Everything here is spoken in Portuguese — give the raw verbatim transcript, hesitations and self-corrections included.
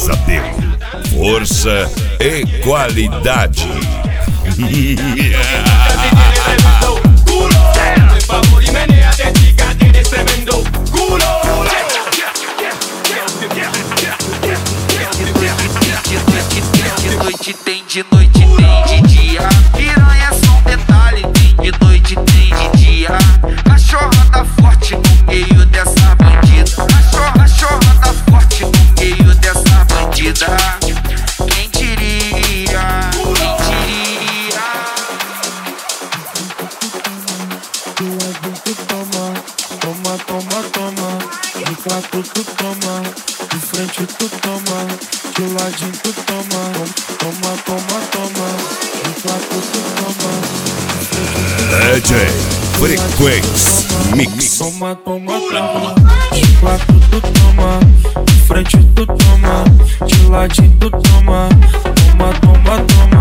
dele. Força e qualidade. De noite tem, de noite tem, de dia piranha é só um detalhe. Tem de noite tem, de dia cachorrada forte no meio dessa bandida. Cachorra, cachorrada forte no meio dessa bandida. Quem diria, quem diria. Tu toma, toma, toma, toma. De quatro tu toma, de frente tu toma, de ladinho tu toma. Toma, toma, toma, de quatro tu toma, de frente tu D J Frequenz Mix. toma, toma, toma. De quatro tu toma, de frente tu toma, de ladinho tu toma. Toma, toma, toma.